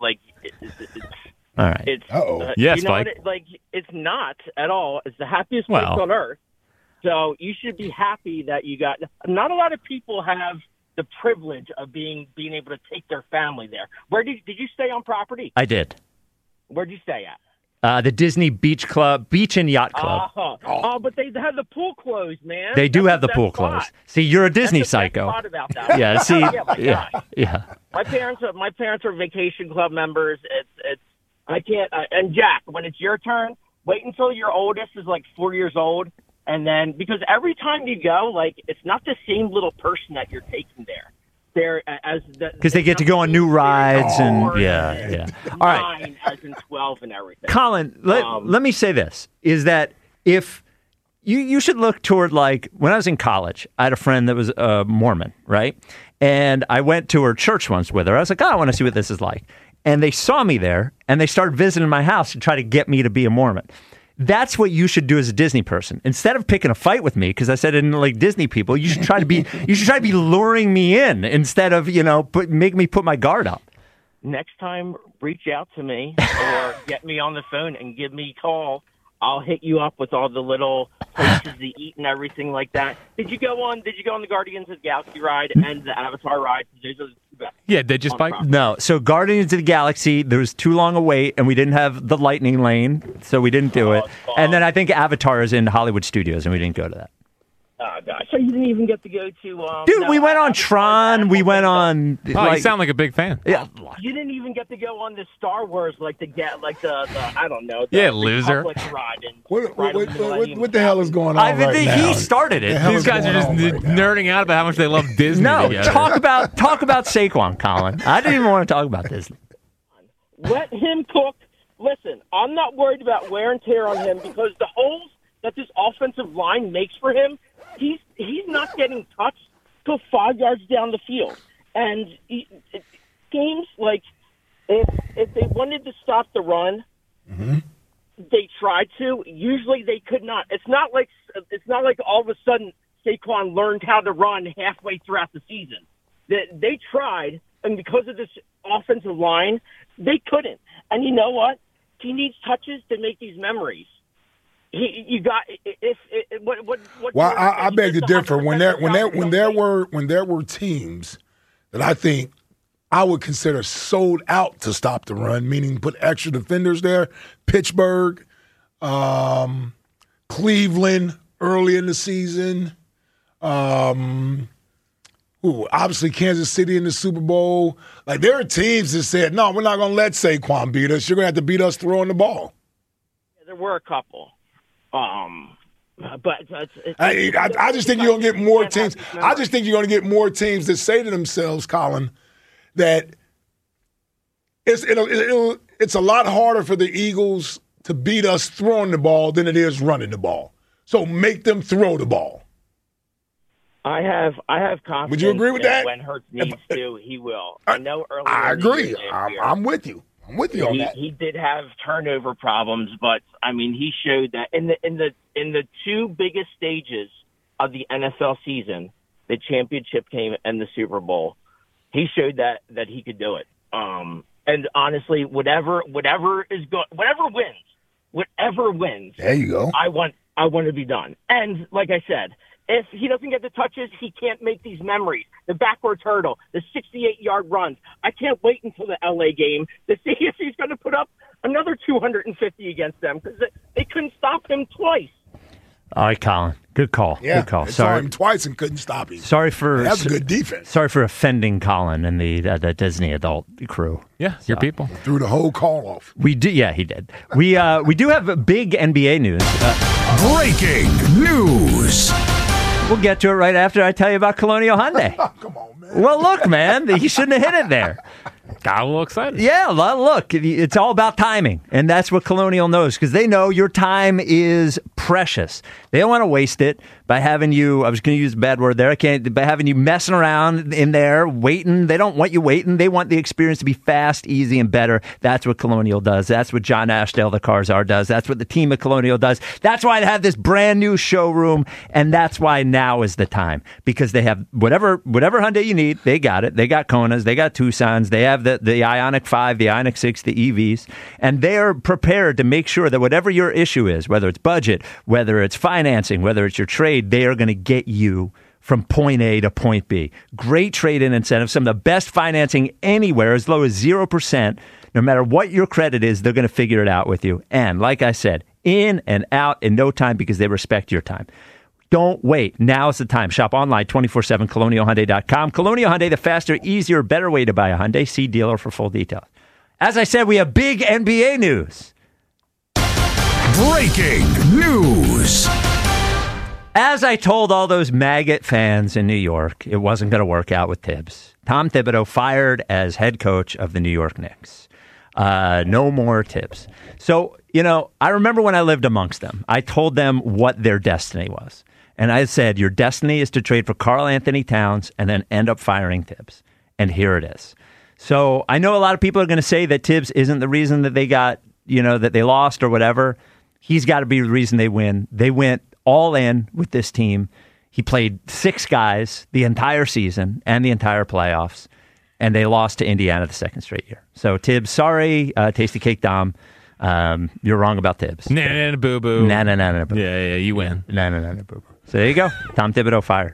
All right. It's Yes, you know Spike. what it's not at all. It's the happiest Well. place on earth. So you should be happy that you got. Not a lot of people have the privilege of being able to take their family there. Where did you stay on property? I did. Where'd you stay at? The Disney Beach and Yacht Club. Oh, but they have the pool closed, man. They do That's have the best pool spot. closed. See, you're a Disney That's the best psycho. part about that. Yeah, see, my gosh. yeah. My parents are vacation club members. It's I can't. And Jack, when it's your turn, wait until your oldest is like 4 years old, and then because every time you go, like it's not the same little person that you're taking there. They're because they get to go on new rides and yeah. All right, 9 as in 12 and everything. Colin, let me say this: is that if you should look toward like when I was in college, I had a friend that was a Mormon, right? And I went to her church once with her. I was like, I want to see what this is like. And they saw me there, and they started visiting my house to try to get me to be a Mormon. That's what you should do as a Disney person. Instead of picking a fight with me, because I said I didn't like Disney people, you should try to be luring me in instead of make me put my guard up. Next time, reach out to me or get me on the phone and give me a call. I'll hit you up with all the little places to eat and everything like that. Did you go on the Guardians of the Galaxy ride and the Avatar ride? Those are the two best. Yeah, they just bike. No, so Guardians of the Galaxy, there was too long a wait, and we didn't have the lightning lane, so we didn't do it. And then I think Avatar is in Hollywood Studios, and we didn't go to that. Oh, gosh. So you didn't even get to go to... Dude, we went on Tron. We went on... Oh, you sound like a big fan. Yeah. You didn't even get to go on the Star Wars, the I don't know. Yeah, loser. Republic ride and What the hell is going on right now? He started it. These guys are just nerding out about how much they love Disney No, together. talk about Saquon, Colin. I didn't even want to talk about Disney. Let him cook. Listen, I'm not worried about wear and tear on him because the holes that this offensive line makes for him, he's not getting touched till 5 yards down the field. And games like if they wanted to stop the run, they tried to. Usually they could not. It's not like all of a sudden Saquon learned how to run halfway throughout the season. They tried, and because of this offensive line, they couldn't. And you know what? He needs touches to make these memories. Well, I beg to differ. When there were teams that I think I would consider sold out to stop the run, meaning put extra defenders there. Pittsburgh, Cleveland early in the season. Obviously Kansas City in the Super Bowl. Like, there are teams that said, no, we're not going to let Saquon beat us. You're going to have to beat us throwing the ball. There were a couple. But I just think you're going to get more teams. I just think you're going to get more teams that say to themselves, Colin, that it's a lot harder for the Eagles to beat us throwing the ball than it is running the ball. So make them throw the ball. I have confidence. Would you agree with that? When Hurts needs to, he will. I know earlier. I agree. I'm with you. I'm with you on that. He did have turnover problems, but I mean, he showed that in the two biggest stages of the NFL season, the championship game and the Super Bowl, he showed that he could do it. And honestly, whatever wins. There you go. I want to be done. And like I said, if he doesn't get the touches, he can't make these memories. The backward hurdle, the 68-yard runs. I can't wait until the L.A. game to see if he's going to put up another 250 against them, because they couldn't stop him twice. All right, Colin. Good call. Yeah, good call. They saw him twice and couldn't stop him. That's a good defense. Sorry for offending Colin and the Disney adult crew. Yeah, your people. Threw the whole call off. We do. Yeah, he did. We do have big NBA news. Breaking news. We'll get to it right after I tell you about Colonial Hyundai. Come on, man. Well, look, man, he shouldn't have hit it there. Got a little excited. Yeah, look, it's all about timing, and that's what Colonial knows, because they know your time is precious. They don't want to waste it by having you, I was going to use a bad word there, by having you messing around in there, waiting. They don't want you waiting. They want the experience to be fast, easy, and better. That's what Colonial does. That's what John Ashdale, the Cars R, does. That's what the team at Colonial does. That's why they have this brand new showroom, and that's why now is the time, because they have whatever Hyundai you need, they got it. They got Konas, they got Tucsons, they have the Ioniq 5, the Ioniq 6, the EVs, and they're prepared to make sure that whatever your issue is, whether it's budget, whether it's financing, whether it's your trade, they are going to get you from point A to point B. Great trade-in incentives, some of the best financing anywhere, as low as 0%. No matter what your credit is, they're going to figure it out with you. And like I said, in and out in no time, because they respect your time. Don't wait. Now is the time. Shop online 24/7, ColonialHyundai.com. Colonial Hyundai, the faster, easier, better way to buy a Hyundai. See dealer for full details. As I said, we have big NBA news. Breaking news. As I told all those maggot fans in New York, it wasn't going to work out with Tibbs. Tom Thibodeau fired as head coach of the New York Knicks. No more Tibbs. So, I remember when I lived amongst them, I told them what their destiny was. And I said, your destiny is to trade for Karl Anthony Towns and then end up firing Tibbs. And here it is. So I know a lot of people are going to say that Tibbs isn't the reason that they got, that they lost or whatever. He's got to be the reason they win. They went all in with this team. He played 6 guys the entire season and the entire playoffs, and they lost to Indiana the second straight year. So Tibbs, sorry, Tasty Cake Dom. You're wrong about Tibbs. Nah, boo-boo. Nah, boo-boo. Yeah, you win. Nah, boo-boo. So there you go. Tom Thibodeau fired.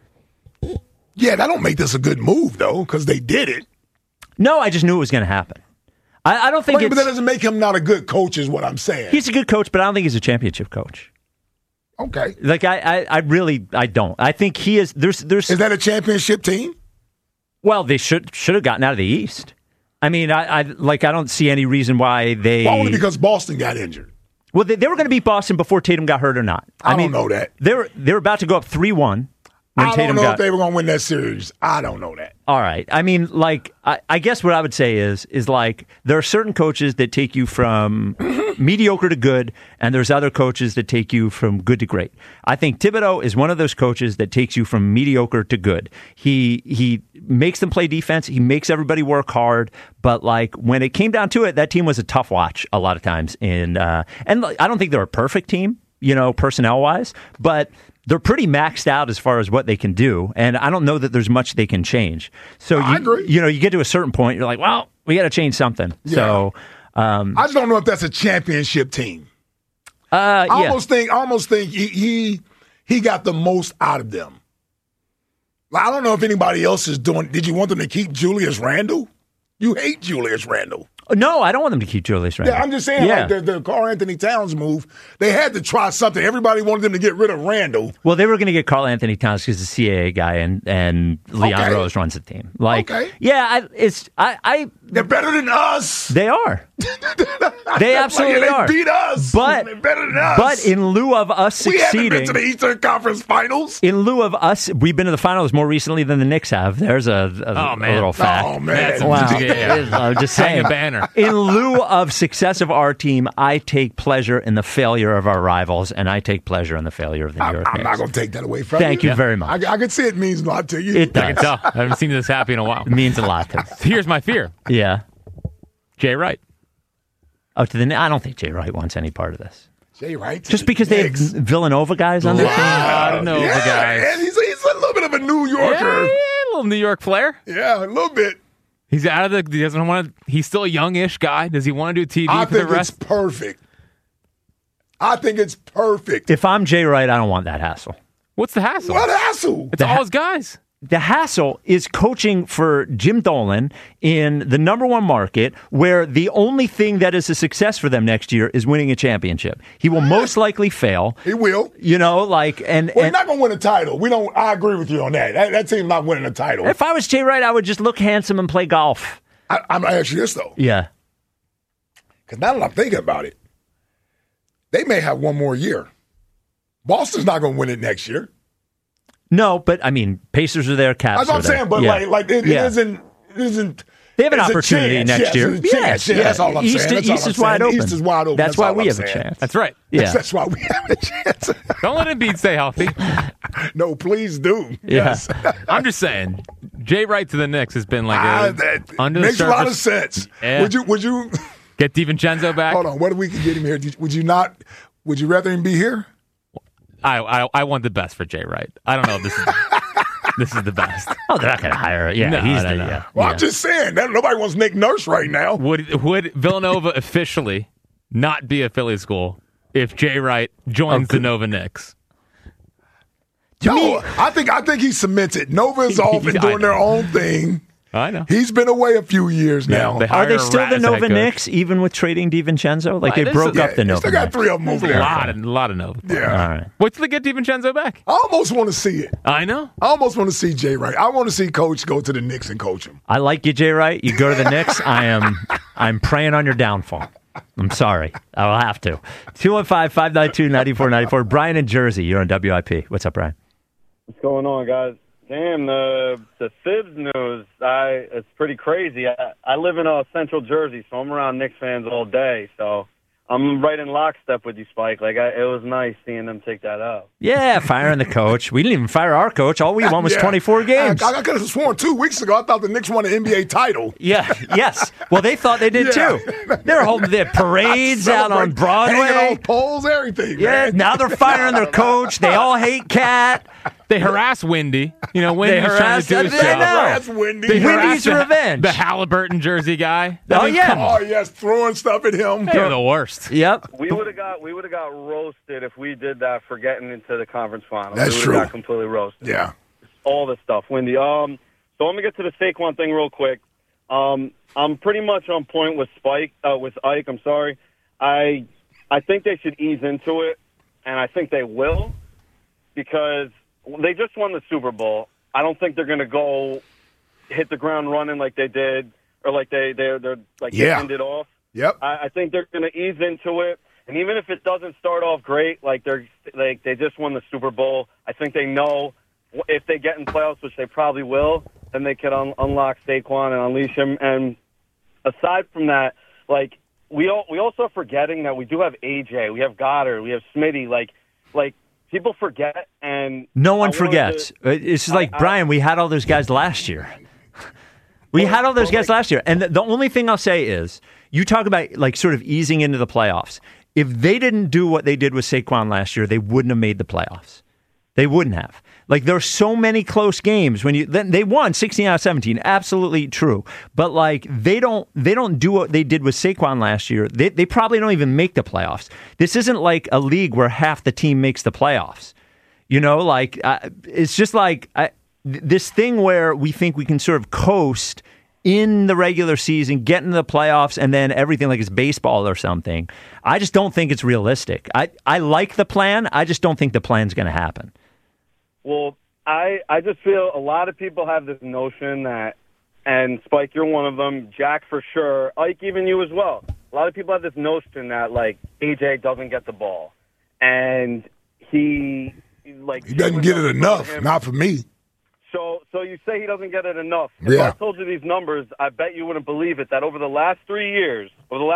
Yeah, that don't make this a good move, though, because they did it. No, I just knew it was going to happen. I don't think but that doesn't make him not a good coach, is what I'm saying. He's a good coach, but I don't think he's a championship coach. Okay. Like, I really don't. I think he is. There's. Is that a championship team? Well, they should have gotten out of the East. I mean, I don't see any reason why they. Well, only because Boston got injured. Well, they were going to beat Boston before Tatum got hurt or not. I don't know that. They were about to go up 3-1. When I don't know if they were going to win that series. I don't know that. All right. I mean, like, I guess what I would say is like there are certain coaches that take you from mediocre to good, and there's other coaches that take you from good to great. I think Thibodeau is one of those coaches that takes you from mediocre to good. He makes them play defense. He makes everybody work hard. But like when it came down to it, that team was a tough watch a lot of times. And I don't think they're a perfect team, personnel wise, but they're pretty maxed out as far as what they can do, and I don't know that there's much they can change. So I agree. You get to a certain point, you're like, well, we got to change something. Yeah. So I just don't know if that's a championship team. I almost think he got the most out of them. I don't know if anybody else is doing. Did you want them to keep Julius Randle? You hate Julius Randle. No, I don't want them to keep Julius Randle. Yeah, I'm just saying, like the Karl Anthony Towns move, they had to try something. Everybody wanted them to get rid of Randle. Well, they were going to get Karl Anthony Towns because the CAA guy and Leon Rose runs the team. Like, yeah, they're better than us. They are. They absolutely are. They beat us. But they're better than us. But in lieu of us succeeding, we haven't been to the Eastern Conference Finals. In lieu of us, we've been to the finals more recently than the Knicks have. There's a little fact. Oh man! Wow. I'm just saying. Hang a banner. In lieu of success of our team, I take pleasure in the failure of our rivals, and I take pleasure in the failure of the New York Knicks. I'm not going to take that away from you. Thank you very much. I can see it means a lot to you. It does. I can tell. I haven't seen this happy in a while. It means a lot to me. Here's my fear. Yeah. Jay Wright. I don't think Jay Wright wants any part of this. Jay Wright? Just because they have Villanova guys on their team? Villanova guys. And he's a little bit of a New Yorker. Yeah, a little New York flair. Yeah, a little bit. He's out of he doesn't want to, he's still a youngish guy. Does he want to do TV for the rest? I think it's perfect. If I'm Jay Wright, I don't want that hassle. What's the hassle? What hassle? It's all his guys. The hassle is coaching for Jim Dolan in the number one market where the only thing that is a success for them next year is winning a championship. He will most likely fail. He will. He's not going to win a title. I agree with you on that. That team's not winning a title. If I was Jay Wright, I would just look handsome and play golf. I'm going to ask you this, though. Yeah. Because now that I'm thinking about it, they may have one more year. Boston's not going to win it next year. No, but I mean, Pacers are there, Cavs are there. That's what I'm saying, but it isn't. They have an opportunity next year. Yes, that's all I'm saying. East is wide open. East is wide open. That's why we have a chance. That's right. Yeah. That's why we have a chance. Don't let Embiid stay healthy. No, please do. Yeah. Yes. I'm just saying, Jay Wright to the Knicks has been like under the makes surface. a lot of sense. Yeah. Would you get DiVincenzo back? Hold on. What if we could get him here? Would you not? Would you rather him be here? I want the best for Jay Wright. I don't know if this is the best. Oh, they're not going to hire it. Yeah, no, he's no. Yeah. Well, I'm just saying that nobody wants Nick Nurse right now. Would Villanova officially not be a Philly school if Jay Wright joins the Nova Knicks? I think he cements it. Nova's off and doing their own thing. I know. He's been away a few years now. Are they still the Nova Knicks, even with trading DiVincenzo? Like, they broke up the Nova They got three of them over there. A lot of Nova. Yeah. All right. Wait till they get DiVincenzo back. I almost want to see it. I know. I almost want to see Jay Wright. I want to see Coach go to the Knicks and coach him. I like you, Jay Wright. You go to the Knicks. I'm praying on your downfall. I'm sorry. I will have to. 215-592-9494. Brian in Jersey. You're on WIP. What's up, Brian? What's going on, guys? Damn, the Thibs news, it's pretty crazy. I live in Central Jersey, so I'm around Knicks fans all day, so I'm right in lockstep with you, Spike. Like, it was nice seeing them take that up. Yeah, firing the coach. We didn't even fire our coach. All we won was 24 games. I could have sworn 2 weeks ago I thought the Knicks won an NBA title. Yeah, yes. Well, they thought they did too. They're holding their parades out on Broadway. Hanging on poles, everything. Yeah, man. Now they're firing their coach. They all hate Cat. They harass Wendy. Wendy's trying to do his job. Harass Wendy. Wendy's revenge. The Halliburton jersey guy. Oh, yeah. Oh, yes, throwing stuff at him. They're the worst. Yep. We would have got roasted if we did that for getting into the conference finals. That's true. We would have got completely roasted. Yeah. All this stuff, Wendy. So let me get to the Saquon thing real quick. I'm pretty much on point with with Ike. I'm sorry. I think they should ease into it, and I think they will, because they just won the Super Bowl. I don't think they're going to go hit the ground running like they did, or like they're they ended off. Yep. I think they're going to ease into it, and even if it doesn't start off great, they just won the Super Bowl. I think they know if they get in playoffs, which they probably will, then they could unlock Saquon and unleash him. And aside from that, like we also are forgetting that we do have AJ, we have Goddard, we have Smitty. Like people forget, and no one forgets. It's just like Brian. We had all those guys last year. And the only thing I'll say is, you talk about like sort of easing into the playoffs. If they didn't do what they did with Saquon last year, they wouldn't have made the playoffs. They wouldn't have. Like, there are so many close games they won 16 out of 17. Absolutely true. But like, they don't do what they did with Saquon last year. They probably don't even make the playoffs. This isn't like a league where half the team makes the playoffs. You know, like it's just like this thing where we think we can sort of coast in the regular season, get into the playoffs, and then everything like it's baseball or something. I just don't think it's realistic. I like the plan. I just don't think the plan's going to happen. Well, I just feel a lot of people have this notion that, and Spike, you're one of them, Jack for sure, Ike, even you as well. A lot of people have this notion that, like, AJ doesn't get the ball. And he doesn't get it enough, not for me. So you say he doesn't get it enough. If I told you these numbers, I bet you wouldn't believe it, that over the last 3 years,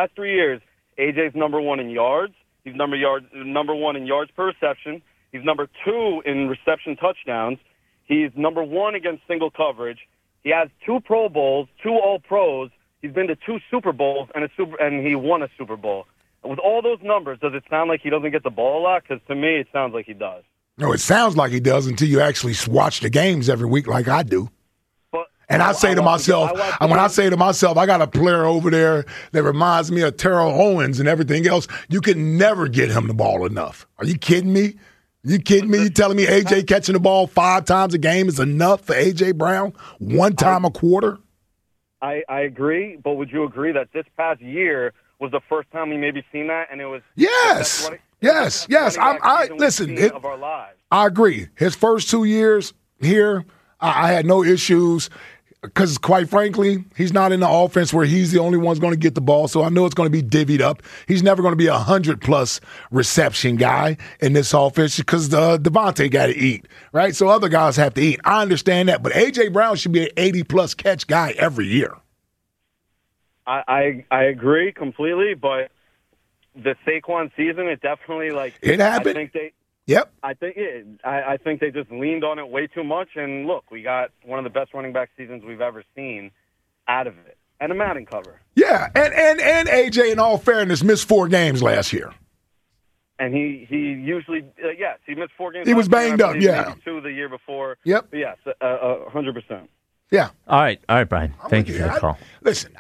AJ's number one in yards. He's number one in yards per reception. He's number 2 in reception touchdowns. He's number 1 against single coverage. He has 2 Pro Bowls, 2 All-Pros. He's been to 2 Super Bowls, and he won a Super Bowl. With all those numbers, does it sound like he doesn't get the ball a lot? Because to me, it sounds like he does. No, it sounds like he does until you actually watch the games every week like I do. And I say to myself, when I say to myself, I got a player over there that reminds me of Terrell Owens and everything else, you can never get him the ball enough. Are you kidding me? You telling me A.J. catching the ball 5 times a game is enough for A.J. Brown? 1 time a quarter? I agree, but would you agree that this past year was the first time we maybe seen that, and it was yes. Listen, of our lives. I agree. His first 2 years here, I had no issues. Because, quite frankly, he's not in the offense where he's the only one's going to get the ball, so I know it's going to be divvied up. He's never going to be a 100-plus reception guy in this offense because Devontae got to eat, right? So other guys have to eat. I understand that, but A.J. Brown should be an 80-plus catch guy every year. I agree completely, but the Saquon season, it definitely, it happened. Yep. I think they just leaned on it way too much, and look, we got one of the best running back seasons we've ever seen out of it, and a Madden cover. Yeah, and AJ, in all fairness, missed 4 games last year. And he usually he missed 4 games. He was banged up, maybe 2 the year before. Yep. But yes, 100%. Yeah. All right, Brian. Thank you for the call. Listen,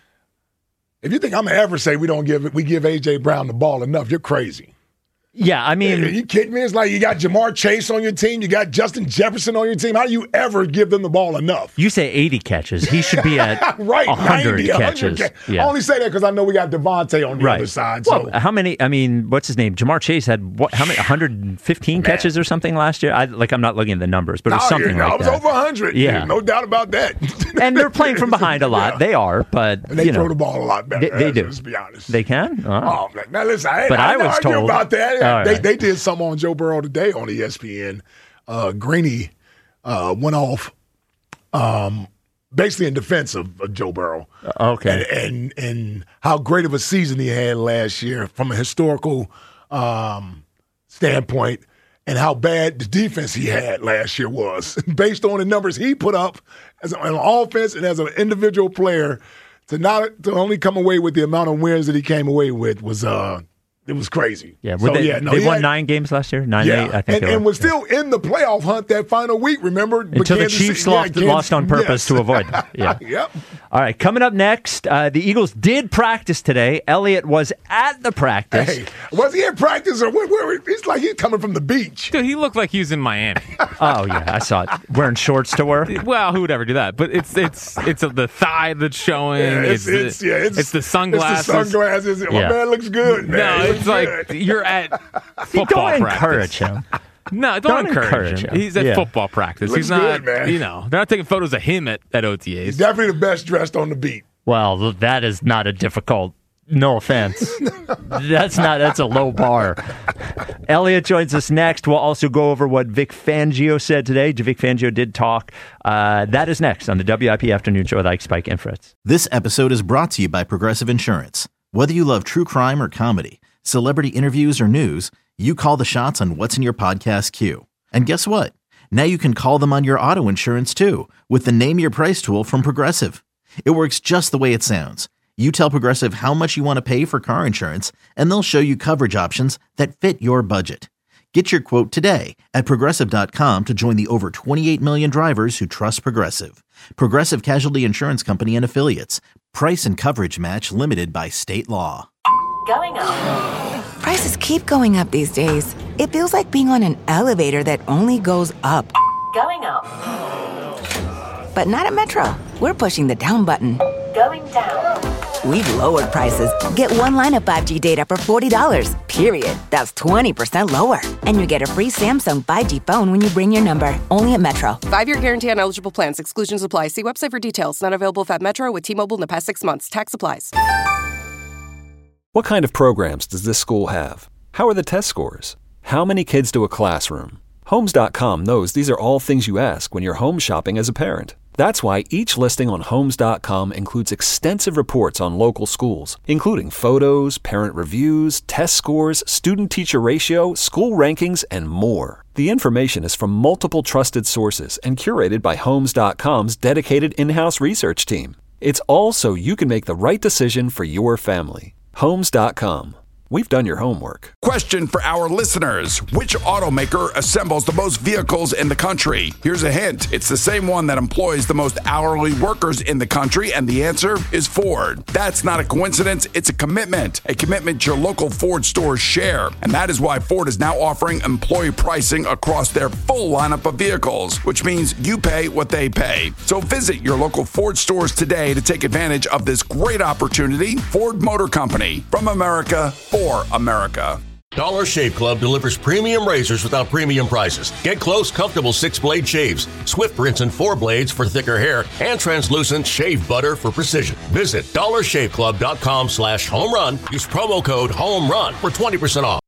if you think I'm gonna ever say we give AJ Brown the ball enough, you're crazy. Yeah, I mean... Are you kidding me? It's like you got Jamar Chase on your team. You got Justin Jefferson on your team. How do you ever give them the ball enough? You say 80 catches. He should be at right, 100 90, catches. Yeah. I only say that because I know we got Devontae on the other side. Well, how many... I mean, what's his name? Jamar Chase had, how many? 115 catches or something last year? I'm not looking at the numbers, but it was something like that. It was over 100. Yeah. No doubt about that. And they're playing from behind a lot. They are, but... And they throw the ball a lot better. They do. Let's be honest. They can? Oh, now listen, I was told about that. They did something on Joe Burrow today on ESPN. Greeny went off basically in defense of Joe Burrow. Okay. And how great of a season he had last year from a historical standpoint, and how bad the defense he had last year was based on the numbers he put up as an offense and as an individual player. To only come away with the amount of wins that he came away with was it was crazy. Yeah, they won 9 games last year, 9-8, I think. And was still in the playoff hunt that final week, remember? Until the Chiefs lost on purpose to avoid that. Yeah. Yep. All right, coming up next, the Eagles did practice today. Elliott was at the practice. Hey, was he at practice or where? It's like he's coming from the beach. Dude, he looked like he was in Miami. Oh, yeah, I saw it. Wearing shorts to work? Well, who would ever do that? But it's the thigh that's showing. It's the sunglasses. It's the sunglasses. My man looks good, man. No, it's like you're at football don't practice. Encourage him. No, don't encourage him. He's at football practice. He's not, good, man. They're not taking photos of him at OTAs. He's definitely the best dressed on the beat. Well, that is not a difficult No offense. That's a low bar. Elliot joins us next. We'll also go over what Vic Fangio said today. Vic Fangio did talk. That is next on the WIP Afternoon Show with Ike, Spike, and Fritz. This episode is brought to you by Progressive Insurance. Whether you love true crime or comedy, celebrity interviews or news, you call the shots on what's in your podcast queue. And guess what? Now you can call them on your auto insurance too with the Name Your Price tool from Progressive. It works just the way it sounds. You tell Progressive how much you want to pay for car insurance, and they'll show you coverage options that fit your budget. Get your quote today at Progressive.com to join the over 28 million drivers who trust Progressive. Progressive Casualty Insurance Company and Affiliates. Price and coverage match limited by state law. Going up. Prices keep going up these days. It feels like being on an elevator that only goes up. Going up. But not at Metro. We're pushing the down button. Going down. We've lowered prices. Get one line of 5G data for $40, period. That's 20% lower. And you get a free Samsung 5G phone when you bring your number. Only at Metro. 5-year guarantee on eligible plans. Exclusions apply. See website for details. Not available at Metro with T-Mobile in the past 6 months. Tax applies. What kind of programs does this school have? How are the test scores? How many kids do a classroom? Homes.com knows these are all things you ask when you're home shopping as a parent. That's why each listing on Homes.com includes extensive reports on local schools, including photos, parent reviews, test scores, student-teacher ratio, school rankings, and more. The information is from multiple trusted sources and curated by Homes.com's dedicated in-house research team. It's all so you can make the right decision for your family. Homes.com. We've done your homework. Question for our listeners. Which automaker assembles the most vehicles in the country? Here's a hint. It's the same one that employs the most hourly workers in the country, and the answer is Ford. That's not a coincidence. It's a commitment your local Ford stores share. And that is why Ford is now offering employee pricing across their full lineup of vehicles, which means you pay what they pay. So visit your local Ford stores today to take advantage of this great opportunity. Ford Motor Company, from America, for America. Dollar Shave Club delivers premium razors without premium prices. Get close, comfortable 6-blade shaves, swift rinse and 4 blades for thicker hair, and translucent shave butter for precision. Visit dollarshaveclub.com/homerun. Use promo code HOMERUN for 20% off.